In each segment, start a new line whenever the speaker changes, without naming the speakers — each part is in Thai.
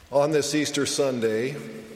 On this Easter Sunday,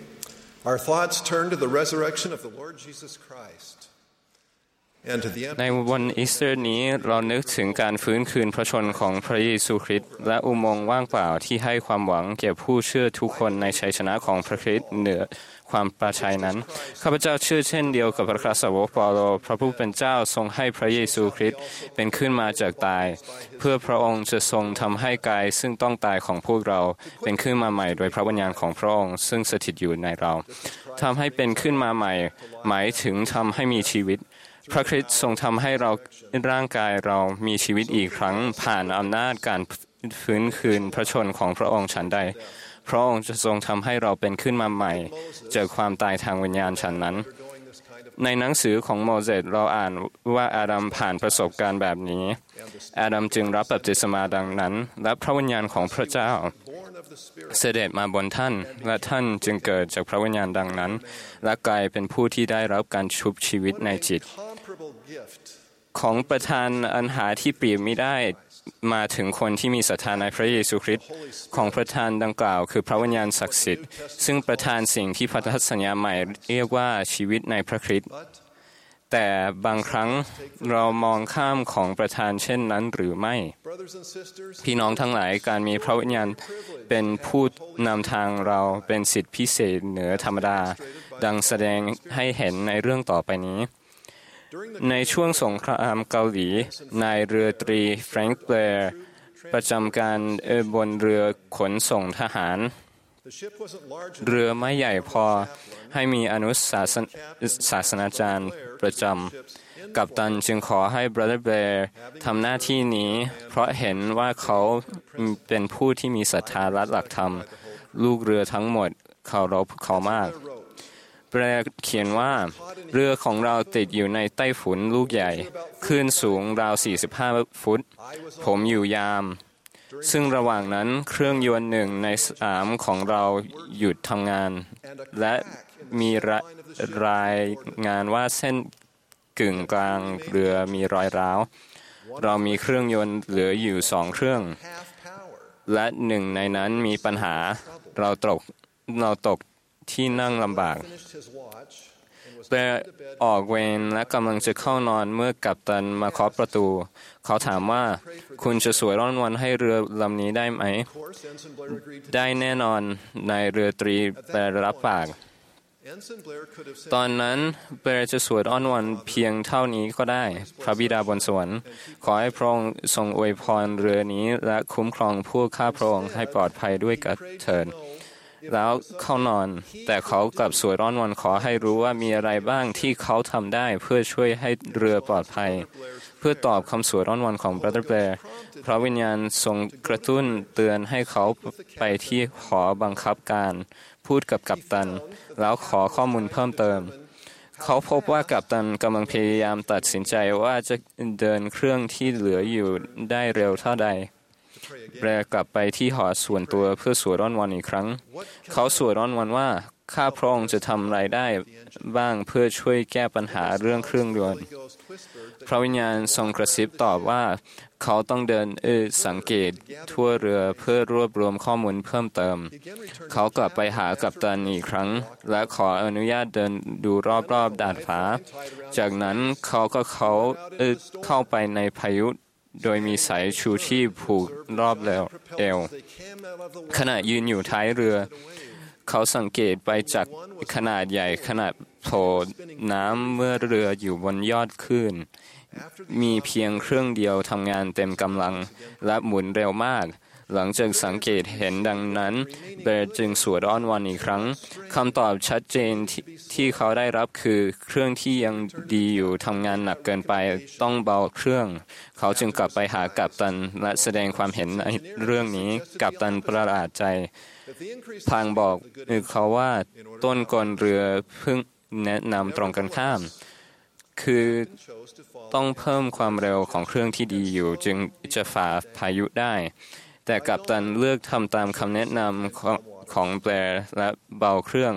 our thoughts turn to the resurrection of the Lord Jesus Christ. ใน
วันอีสเตอร์นี้เรานึกถึงการฟื้นคืนพระชนของพระเยซูคริสต์และอุโมงค์ว่างเปล่าที่ให้ความหวังแก่ผู้เชื่อทุกคนในชัยชนะของพระคริสต์เหนือความประชัยนั้นข้าพเจ้าเชื่อเช่นเดียวกับพระคริสตสาวกเปาโลพระผู้เป็นเจ้าทรงให้พระเยซูคริสต์เป็นขึ้นมาจากตายเพื่อพระองค์จะทรงทำให้กายซึ่งต้องตายของพวกเราเป็นขึ้นมาใหม่โดยพระวิญญาณของพระองค์ซึ่งสถิตอยู่ในเราทำให้เป็นขึ้นมาใหม่หมายถึงทำให้มีชีวิตพระคริสต์ทรงทำให้เราร่างกายเรามีชีวิตอีกครั้งผ่านอำนาจการฟื้นคืนพระชนของพระองค์ฉันใดพระองค์จะทรงทำให้เราเป็นขึ้นมาใหม่จากความตายทางวิญญาณฉันนั้นในหนังสือของโมเสสเราอ่านว่าอาดัมผ่านประสบการณ์แบบนี้อาดัมจึงรับบัพติศมาดังนั้นและพระวิญญาณของพระเจ้าเสด็จมาบนท่านและท่านจึงเกิดจากพระวิญญาณดังนั้นและกลายเป็นผู้ที่ได้รับการชุบชีวิตในจิตของประทานอันหาที่เปรียบมิได้มาถึงคนที่มีศรัทธาในพระเยซูคริสต์ของประทานดังกล่าวคือพระวิญญาณศักดิ์สิทธิ์ซึ่งประทานสิ่งที่พันธสัญญาใหม่เรียกว่าชีวิตในพระคริสต์แต่บางครั้งเรามองข้ามของประทานเช่นนั้นหรือไม่พี่น้องทั้งหลายการมีพระวิญญาณเป็นผู้นำทางเราเป็นสิทธิพิเศษเหนือธรรมดาดังแสดงให้เห็นในเรื่องต่อไปนี้ในช่วงสงครามเกาหลีนายเรือตรีแฟรงค์แบร์ประจำการบนเรือขนส่งทหารเรือไม่ใหญ่พอให้มีอนุศาสนาจารย์ประจำกัปตันจึงขอให้บราเธอร์แบร์ทำหน้าที่นี้เพราะเห็นว่าเขาเป็นผู้ที่มีศรัทธาและหลักธรรมลูกเรือทั้งหมดเคารพเขามากแปลเขียนว่าเรือของเราติดอยู่ในไต้ฝุ่นลูกใหญ่คลื่นสูงราว45ฟุตผมอยู่ยามซึ่งระหว่างนั้นเครื่องยนต์1 ใน 3ของเราหยุดทำงานและมีรายงานว่าเส้นกึ่งกลางเรือมีรอยร้าวเรามีเครื่องยนต์เหลืออยู่2 เครื่องและ1 ในนั้นมีปัญหาเราตกที่นั่งลำบากแปรออกเวรและกำลังจะเข้านอนเมื่อกัปตันมาเคาะประตูเขาถามว่าคุณจะสวยร่อนวันให้เรือลำนี้ได้ไหมได้แน่นอนนายเรือตรีแปรรับปากตอนนั้นแปรจะสวยร่อนวันเพียงเท่านี้ก็ได้พระบิดาบนสวรรค์ขอให้พระองค์ทรงอวยพรเรือนี้และคุ้มครองผู้ข้าพระองค์ให้ปลอดภัยด้วยกันเถิดแล้วเข้านอนแต่เขากลับสวยร้อนวันขอให้รู้ว่ามีอะไรบ้างที่เขาทำได้เพื่อช่วยให้เรือปลอดภัยเพื่อตอบคำสวยร้อนวันของบราเธอร์แบร์พระวิญญาณทรงกระตุ้นเตือนให้เขาไปที่หอบังคับการพูดกับกัปตันแล้วขอข้อมูลเพิ่มเติมเขาพบว่ากัปตันกำลังพยายามตัดสินใจว่าจะเดินเครื่องที่เหลืออยู่ได้เร็วเท่าใดแปรกลับไปที่หอส่วนตัวเพื่อสวดร้อนวันอีกครั้งเขาสวดร้อนวันว่าข้าพระองค์จะทำอะไรได้บ้างเพื่อช่วยแก้ปัญหาเรื่องเครื่องยนต์พระวิญญาณทรงกระซิบตอบว่าเขาต้องเดินสังเกตทั่วเรือเพื่อรวบรวมข้อมูลเพิ่มเติมเขากลับไปหากัปตันอีกครั้งและขออนุญาตเดินดูรอบๆดาดฟ้าจากนั้นเขาก็เข้าไปในพายุโดยมีสายชูชีพผูกรอบเอวขณะยืนอยู่ท้ายเรือเขาสังเกตไปจากขนาดใหญ่ขนาดโผล่น้ำเมื่อเรืออยู่บนยอดคลื่นมีเพียงเครื่องเดียวทำงานเต็มกำลังและหมุนเร็วมากหลังจากสังเกตเห็นดังนั้นเบร์จึงสวดอ้อนวอนอีกครั้งคำตอบชัดเจนที่เขาได้รับคือเครื่องที่ยังดีอยู่ทำงานหนักเกินไปต้องเบาเครื่องเขาจึงกลับไปหากัปตันและแสดงความเห็นในเรื่องนี้กัปตันประหลาดใจพลางบอกเขาว่าต้นกลเรือเพิ่งแนะนำตรงกันข้ามคือต้องเพิ่มความเร็วของเครื่องที่ดีอยู่จึงจะฝ่าพายุได้แต่กัปตันเลือกทำตามคำแนะนำของแบร์และเบาเครื่อง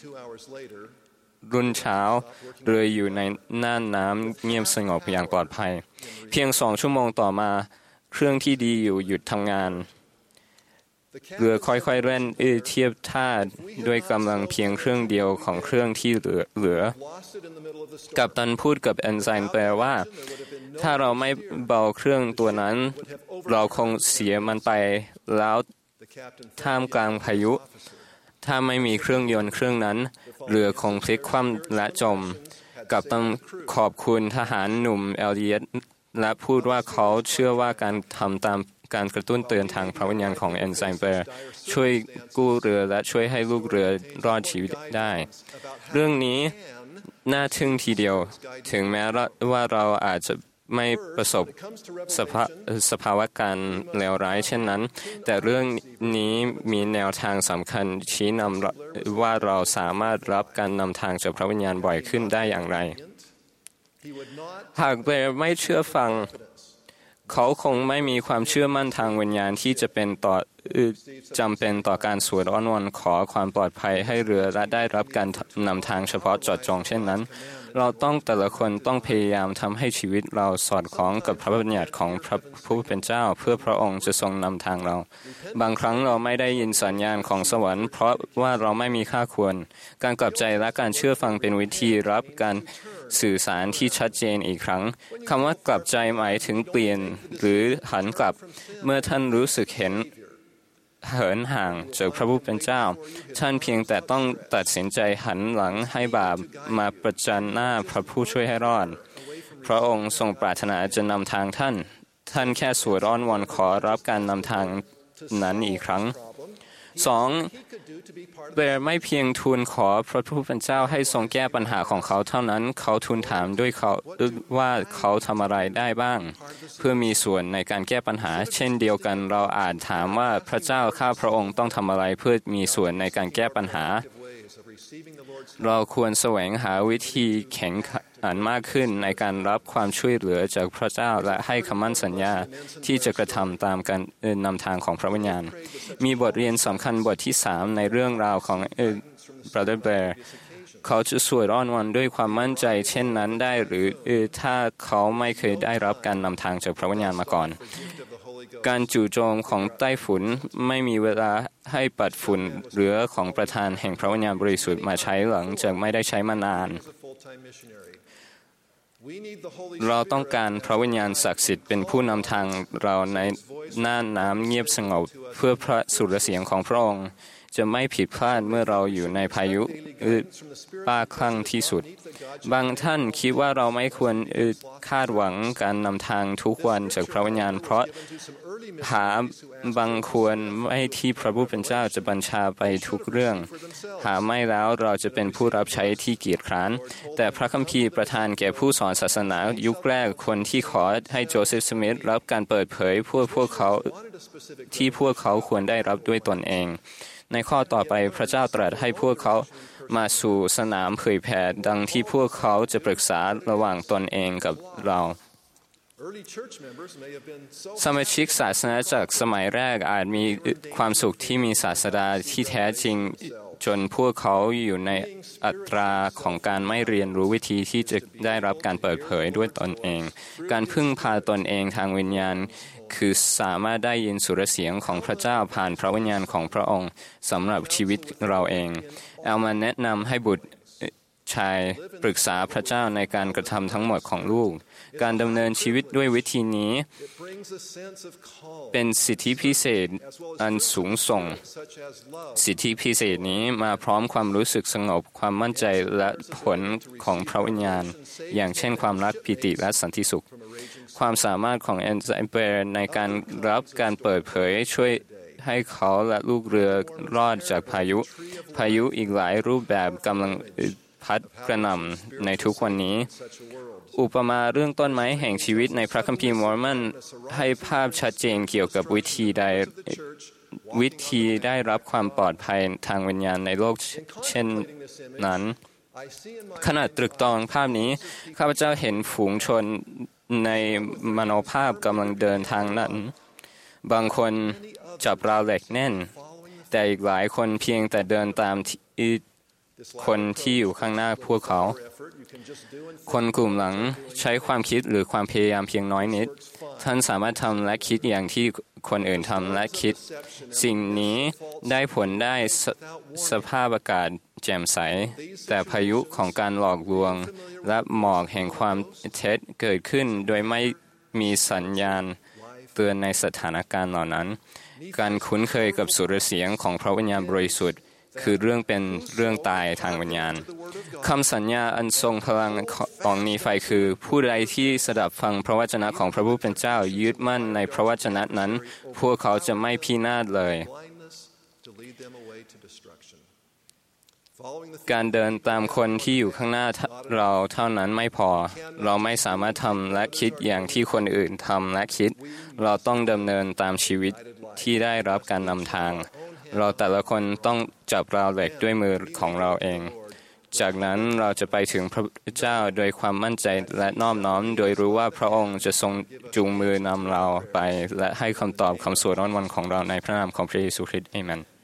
รุ่งเช้าเรืออยู่ในน่านน้ำเงียบสงบอย่างปลอดภัยเพียง2 ชั่วโมงต่อมาเครื่องที่ดีอยู่หยุดทำงานเรือค่อยๆเล่นเทียบท่าด้วยกำลังเพียงเครื่องเดียวของเครื่องที่เหลือกัปตันพูดกับเอนไซน์แปลว่าถ้าเราไม่เบาเครื่องตัวนั้นเราคงเสียมันไปแล้วท่ามกลางพายุถ้าไม่มีเครื่องยนต์เครื่องนั้นเรือคงพลิกคว่ำและจมกัปตันขอบคุณทหารหนุ่มเอลเลียตและพูดว่าเขาเชื่อว่าการทำตามการกระตุ้นเตือนทางพระวิญญาณของเอนไซน์เปอร์ช่วยกู้เรือและช่วยให้ลูกเรือรอดชีวิตได้เรื่องนี้น่าทึ่งทีเดียวถึงแม้ว่าเราอาจจะไม่ประสบสภาวะการเลวร้ายเช่นนั้นแต่เรื่องนี้มีแนวทางสำคัญชี้นำว่าเราสามารถรับการนำทางจากพระวิญญาณบ่อยขึ้นได้อย่างไรหากเบรไม่เชื่อฟังเขาคงไม่มีความเชื่อมั่นทางวิญญาณที่จะเป็นจำเป็นต่อการสวดอ้อนวอนขอความปลอดภัยให้เรือและได้รับการนำทางเฉพาะเจาะจงเช่นนั้นเราแต่ละคนต้องพยายามทำให้ชีวิตเราสอดคล้องกับพระบัญญัติของพระผู้เป็นเจ้าเพื่อพระองค์จะทรงนำทางเราบางครั้งเราไม่ได้ยินสัญญาณของสวรรค์เพราะว่าเราไม่มีค่าควรการกลับใจและการเชื่อฟังเป็นวิธีรับการสื่อสารที่ชัดเจนอีกครั้งคำว่ากลับใจหมายถึงเปลี่ยนหรือหันกลับเมื่อท่านรู้สึกเหินห่างจากพระผู้เป็นเจ้าท่านเพียงแต่ต้องตัดสินใจหันหลังให้บาปมาประจันหน้าพระผู้ช่วยให้รอดพระองค์ทรงปรารถนาจะนำทางท่านแค่สวดอ้อนวอนขอรับการนำทางนั้นอีกครั้ง2เบรไม่เพียงทูลขอพระผู้เป็นเจ้าให้ทรงแก้ปัญหาของเขาเท่านั้นเขาทูลถามด้วยเขาว่าเขาทำอะไรได้บ้างเพื่อมีส่วนในการแก้ปัญหาเช่นเดียวกันเราอาจถามว่าพระเจ้าข้าพระองค์ต้องทำอะไรเพื่อมีส่วนในการแก้ปัญหาเราควรแสวงหาวิธีแข็งขันมากขึ้นในการรับความช่วยเหลือจากพระเจ้าและให้คำมั่นสัญญาที่จะกระทำตามการนำทางของพระวิญญาณมีบทเรียนสำคัญบทที่3ในเรื่องราวของBrother Bear เขาจะสวดอ้อนวอนด้วยความมั่นใจเช่นนั้นได้หรือถ้าเขาไม่เคยได้รับการนำทางจากพระวิญญาณมาก่อนการจู่โจมของไต้ฝุ่นไม่มีเวลาให้ปัดฝุ่นเรือของประธานแห่งพระวิญญาณบริสุทธิ์มาใช้หลังจากไม่ได้ใช้มานานเราต้องการพระวิญญาณศักดิ์สิทธิ์เป็นผู้นำทางเราในน่านน้ำเงียบสงบเพื่อพระสุรเสียงของพระองค์จะไม่ผิดพลาดเมื่อเราอยู่ในพายุบ้าคลั่งที่สุดบางท่านคิดว่าเราไม่ควรคาดหวังการนำทางทุกวันจากพระวิญญาณเพราะหาบางควรไม่ที่พระผู้เป็นเจ้าจะบัญชาไปทุกเรื่องหาไม่แล้วเราจะเป็นผู้รับใช้ที่เกียจคร้านแต่พระคัมภีร์ประทานแก่ผู้สอนศาสนายุคแรกคนที่ขอให้โจเซฟสมิธรับการเปิดเผยพวกเขาที่พวกเขาควรได้รับด้วยตนเองในข้อต่อไปพระเจ้าตรัสให้พวกเขามาสู่สนามเผยแผ่ดังที่พวกเขาจะปรึกษาระหว่างตนเองกับเราสมาชิกศาสนาจักรสมัยแรกอาจมีความสุขที่มีศาสดาที่แท้จริงจนพวกเขาอยู่ในอัตราของการไม่เรียนรู้วิธีที่จะได้รับการเปิดเผยด้วยตนเองการพึ่งพาตนเองทางวิญญาณคือสามารถได้ยินสุรเสียงของพระเจ้าผ่านพระวิญญาณของพระองค์สำหรับชีวิตเราเองเอามาแนะนำให้บุตรชายปรึกษาพระเจ้าในการกระทำทั้งหมดของลูกการดำเนินชีวิตด้วยวิธีนี้เป็นสิทธิพิเศษอันสูงส่งสิทธิพิเศษนี้มาพร้อมความรู้สึกสงบความมั่นใจและผลของพระวิญญาณอย่างเช่นความรักปิติและสันติสุขความสามารถของเอนไซเปอร์ในการรับการเปิดเผยช่วยให้เขาและลูกเรือรอดจากพายุอีกหลายรูปแบบกำลังพัดกระหน่ำในทุกวันนี้อุปมาเรื่องต้นไม้แห่งชีวิตในพระคัมภีร์มอร์มอนให้ภาพชัดเจนเกี่ยวกับวิธีได้รับความปลอดภัยทางวิญญาณในโลกเช่นนั้นขณะตรึกตรองภาพนี้ข้าพเจ้าเห็นฝูงชนในมโนภาพกำลังเดินทางนั้นบางคนจับราวเหล็กแน่นแต่อีกหลายคนเพียงแต่เดินตามคนที่อยู่ข้างหน้าพวกเขาคนกลุ่มหลังใช้ความคิดหรือความพยายามเพียงน้อยนิดท่านสามารถทำและคิดอย่างที่คนอื่นทำและคิดสิ่งนี้ได้ผลได้สภาพอากาศแจ่มใสแต่พายุของการหลอกลวงและหมอกแห่งความเท็จเกิดขึ้นโดยไม่มีสัญญาณเตือนในสถานการณ์เหล่านั้นการคุ้นเคยกับสุรเสียงของพระวิญญาณบริสุทธิ์คือเรื่องตายทางวิญญาณคำสัญญาอันทรงพลังของนีไฟคือผู้ใดที่สดับฟังพระวจนะของพระผู้เป็นเจ้ายึดมั่นในพระวจนะนั้นพวกเขาจะไม่พินาศเลยการเดินตามคนที่อยู่ข้างหน้าเราเท่านั้นไม่พอเราไม่สามารถทำและคิดอย่างที่คนอื่นทำและคิดเราต้องดำเนินตามชีวิตที่ได้รับการนำทางเราแต่ละคนต้องจับราวเหล็กด้วยมือของเราเองจากนั้นเราจะไปถึงพระเจ้าโดยความมั่นใจและนอบน้อมโดยรู้ว่าพระองค์จะทรงจูงมือนำเราไปและให้คำตอบคำสวดอ้อนวอนของเราในพระนามของพระเยซูคริสต์อาเมน